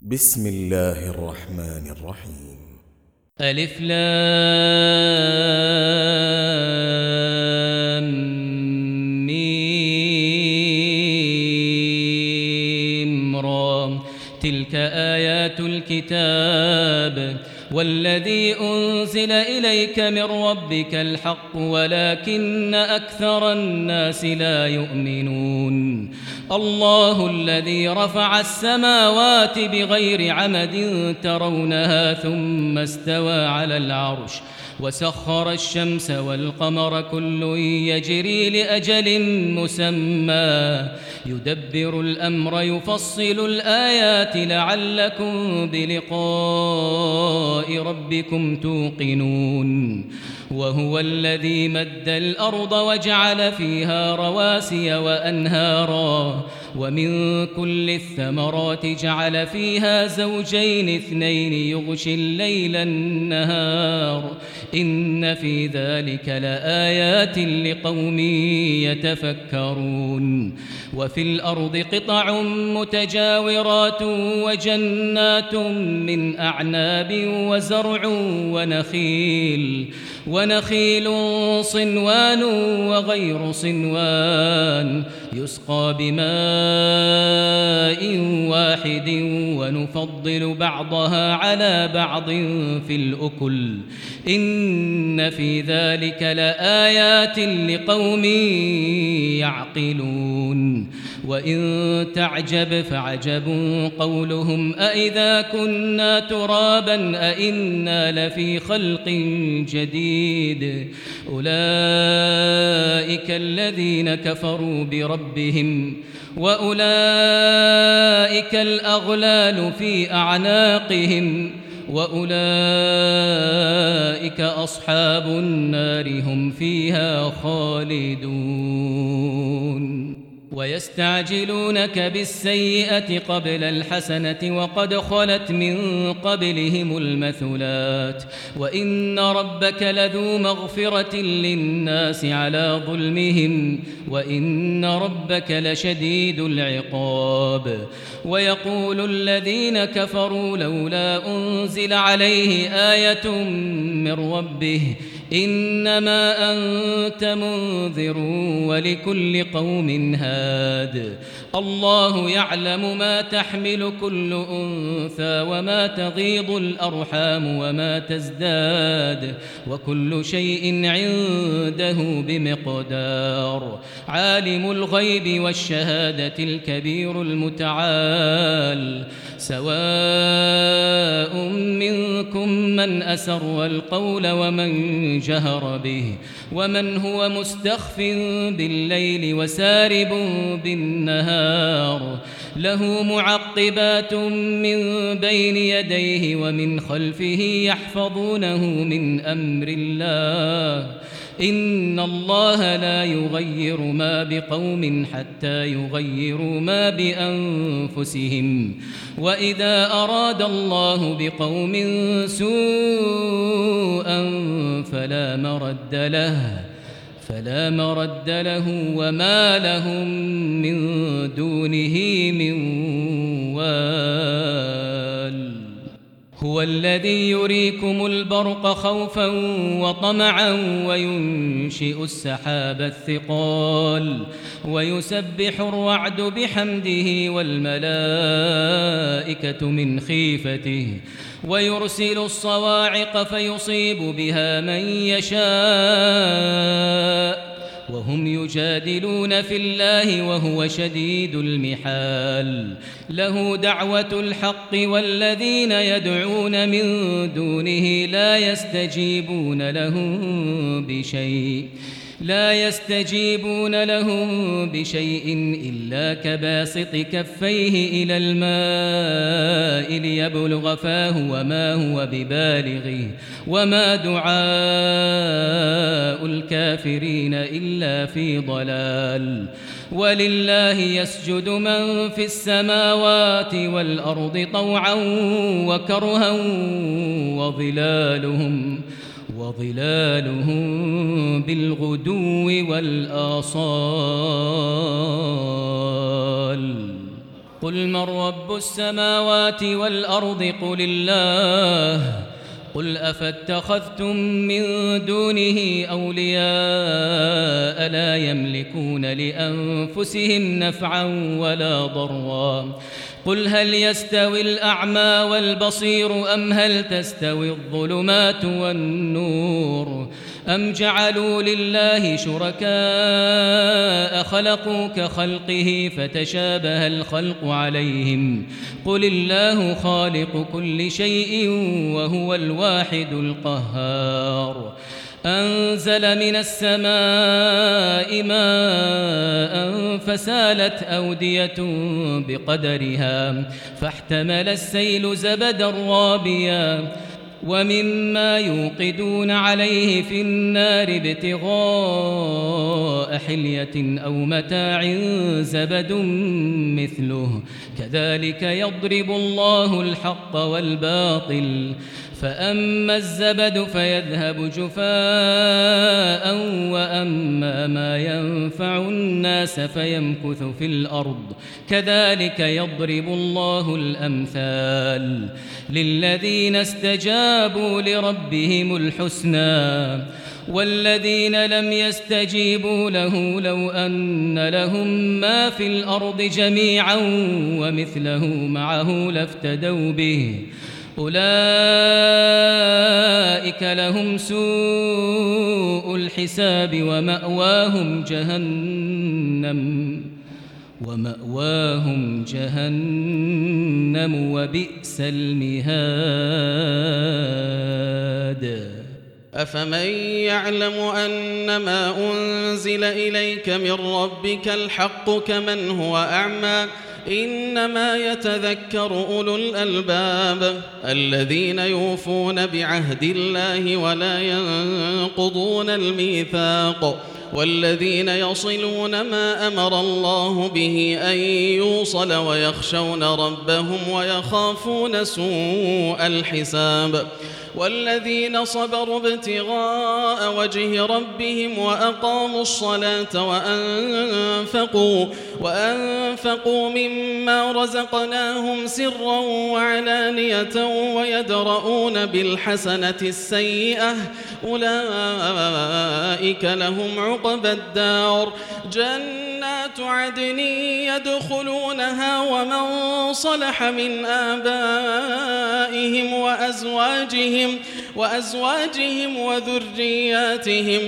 بسم الله الرحمن الرحيم. ألف لام ميم را تلك آيات الكتاب والذي أنزل إليك من ربك الحق ولكن أكثر الناس لا يؤمنون. الله الذي رفع السماوات بغير عمد ترونها ثم استوى على العرش وسخر الشمس والقمر كل يجري لأجل مسمى يدبر الأمر يفصل الآيات لعلكم بلقاء ربكم توقنون. وهو الذي مد الأرض وجعل فيها رواسي وأنهارا ومن كل الثمرات جعل فيها زوجين اثنين يغشي الليل النهار إن في ذلك لآيات لقوم يتفكرون. وفي الأرض قطع متجاورات وجنات من أعناب وزرع ونخيل صنوان وغير صنوان يسقى بماء واحد ونفضل بعضها على بعض في الأكل إن في ذلك لآيات لقوم يعقلون. وإن تعجب فعجب قولهم أإذا كنا ترابا أإنا لفي خلق جديد أولئك الذين كفروا بربهم وأولئك الأغلال في أعناقهم وأولئك أصحاب النار هم فيها خالدون. ويستعجلونك بالسيئة قبل الحسنة وقد خلت من قبلهم المثلات وإن ربك لذو مغفرة للناس على ظلمهم وإن ربك لشديد العقاب. ويقول الذين كفروا لولا أنزل عليه آية من ربه إنما أنت منذر ولكل قوم هاد. الله يعلم ما تحمل كل أنثى وما تغيض الأرحام وما تزداد وكل شيء عنده بمقدار. عالم الغيب والشهادة الكبير المتعال سواء منكم من أسر القول ومن جهر به ومن هو مستخف بالليل وسارب بالنهار له معقبات من بين يديه ومن خلفه يحفظونه من أمر الله إن الله لا يغير ما بقوم حتى يغيروا ما بأنفسهم وإذا أراد الله بقوم سوءا فلا مرد له وما لهم من دونه من وال. هو الذي يريكم البرق خوفا وطمعا وينشئ السحاب الثقال ويسبح الرعد بحمده والملائكة من خيفته ويرسل الصواعق فيصيب بها من يشاء وهم يجادلون في الله وهو شديد المحال. له دعوة الحق والذين يدعون من دونه لا يستجيبون لهم بشيء إلا كباسط كفيه إلى الماء ليبلغ فاه وما هو ببالغه وما دعاء الكافرين إلا في ضلال. ولله يسجد من في السماوات والأرض طوعا وكرها وظلالهم بالغدو والآصال قل من رب السماوات والأرض قل الله قل أفاتخذتم من دونه أولياء لا يملكون لأنفسهم نفعا ولا ضرا قل هل يستوي الأعمى والبصير أم هل تستوي الظلمات والنور أم جعلوا لله شركاء خلقوا كخلقه فتشابه الخلق عليهم قل الله خالق كل شيء وهو الواحد القهار أنزل من السماء ماء فسالت أودية بقدرها فاحتمل السيل زبدا رابيا ومما يوقدون عليه في النار ابتغاء حلية أو متاع زبد مثله كذلك يضرب الله الحق والباطل فأما الزبد فيذهب جفاء وأما ما ينفع الناس فيمكث في الأرض كذلك يضرب الله الأمثال للذين استجابوا لربهم الحسنى والذين لم يستجيبوا له لو أن لهم ما في الأرض جميعا ومثله معه لافتدوا به أولئك لهم سوء الحساب ومأواهم جهنم وبئس المهاد أفمن يعلم أنما أنزل إليك من ربك الحق كمن هو أعمى إنما يتذكر أولو الألباب الذين يوفون بعهد الله ولا ينقضون الميثاق والذين يصلون ما أمر الله به أن يوصل ويخشون ربهم ويخافون سوء الحساب والذين صبروا ابتغاء وجه ربهم وأقاموا الصلاة وأنفقوا مما رزقناهم سرا وعلانية ويدرؤون بالحسنة السيئة أولئك لهم عقبى الدار جنات عدن يدخلونها ومن صلح من آبائهم وأزواجهم وذرياتهم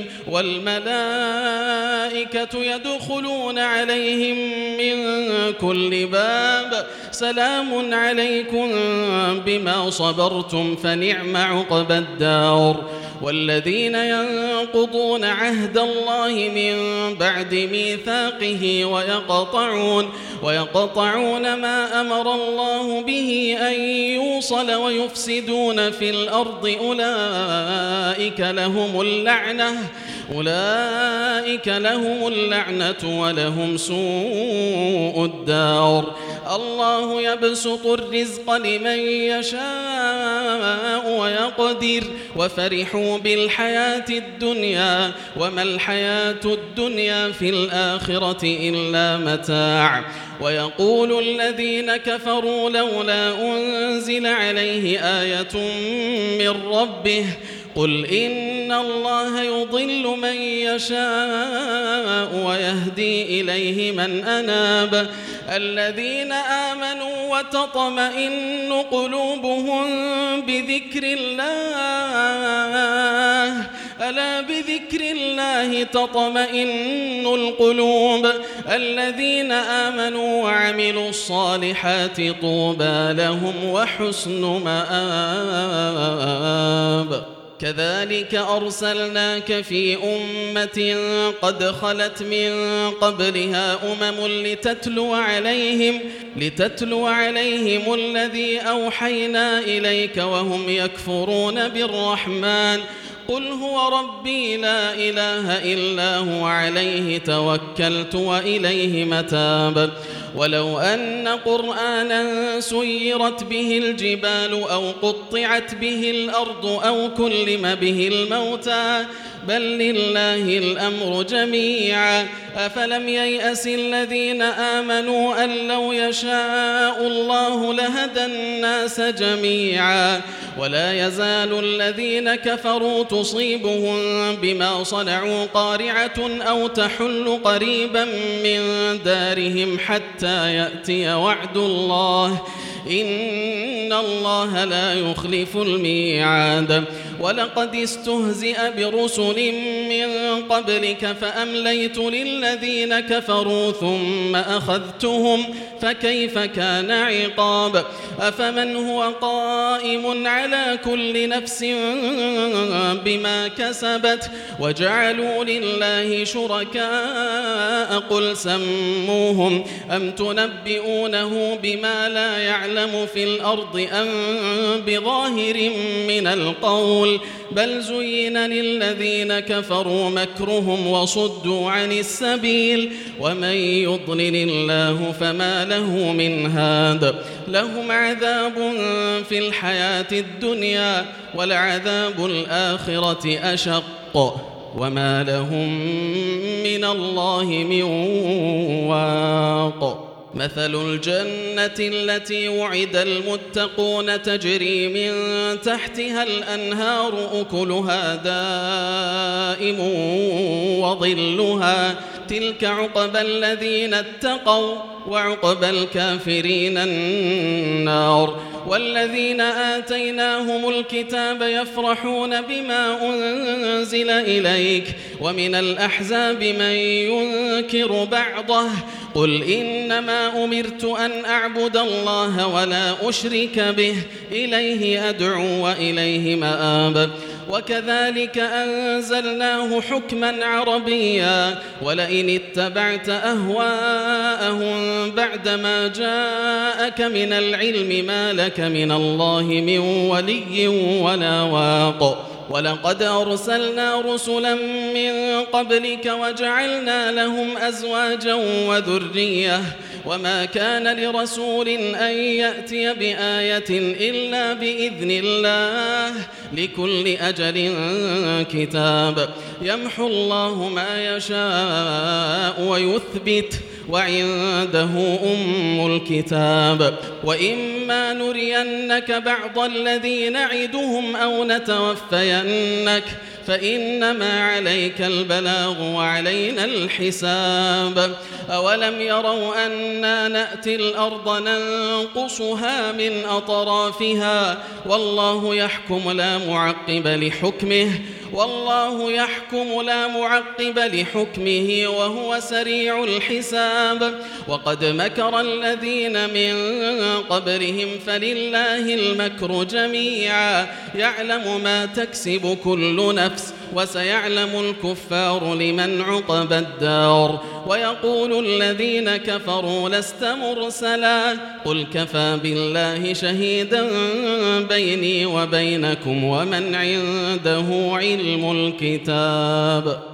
والملائكة يدخلون عليهم من كل باب سلام عليكم بما صبرتم فنعم عقبى الدار والذين ينقضون عهد الله من بعد ميثاقه ويقطعون ما أمر الله به أن يوصل ويفسدون في الأرض أولئك لهم اللعنة ولهم سوء الدار الله يبسط الرزق لمن يشاء ويقدر وفرحوا بالحياة الدنيا وما الحياة الدنيا في الآخرة إلا متاع ويقول الذين كفروا لولا أنزل عليه آية من ربه قل إن الله يضل من يشاء ويهدي إليه من أناب الذين آمنوا وتطمئن قلوبهم بذكر الله ألا بذكر الله تطمئن القلوب الذين آمنوا وعملوا الصالحات طوبى لهم وحسن مآب كذلك أرسلناك في أمة قد خلت من قبلها لتتلو عليهم الذي أوحينا إليك وهم يكفرون بالرحمن قل هو ربي لا إله إلا هو عليه توكلت وإليه متاب ولو أن قرآنا سيرت به الجبال أو قطعت به الأرض أو كلم به الموتى بل لله الأمر جميعا أفلم ييأس الذين آمنوا أن لو يشاء الله لهدى الناس جميعا ولا يزال الذين كفروا تصيبهم بما صنعوا قارعة أو تحل قريبا من دارهم حتى يأتي وعد الله إن الله لا يخلف الميعاد ولقد استهزئ برسل من قبلك فأمليت للذين كفروا ثم أخذتهم فكيف كان عقاب أفمن هو قائم على كل نفس بما كسبت وجعلوا لله شركاء قل سموهم أم تنبئونه بما لا يعلم في الأرض أم بظاهر من القول بل زين للذين كفروا مكرهم وصدوا عن السبيل ومن يضلل الله فما له من هاد لهم عذاب في الحياة الدنيا ولعذاب الآخرة أشق وما لهم من الله من واق مثل الجنة التي وعد المتقون تجري من تحتها الأنهار أكلها دائم وظلها تلك عقبى الذين اتقوا وعقبى الكافرين النار والذين آتيناهم الكتاب يفرحون بما أنزل إليك ومن الأحزاب من ينكر بعضه قل إنما أمرت أن أعبد الله ولا أشرك به إليه أدعو وإليه مآب وكذلك أنزلناه حكما عربيا ولئن اتبعت أهواءهم بعدما جاءك من العلم ما لك من الله من ولي ولا واق ولقد أرسلنا رسلا من قبلك وجعلنا لهم أزواجا وذرية وما كان لرسول أن يأتي بآية إلا بإذن الله لكل أجل كتاب يمحو الله ما يشاء ويثبت وعنده أم الكتاب وإما نرينك بعض الذي نعدهم أو نتوفينك فإنما عليك البلاغ وعلينا الحساب أولم يروا أنا نأتي الأرض ننقصها من أطرافها والله يحكم لا معقب لحكمه والله يحكم لا معقب لحكمه وهو سريع الحساب وقد مكر الذين من قبلهم فلله المكر جميعا يعلم ما تكسب كل نفس وسيعلم الكفار لمن عقبى الدار ويقول الذين كفروا لست مرسلا قل كفى بالله شهيدا بيني وبينكم ومن عنده علم الكتاب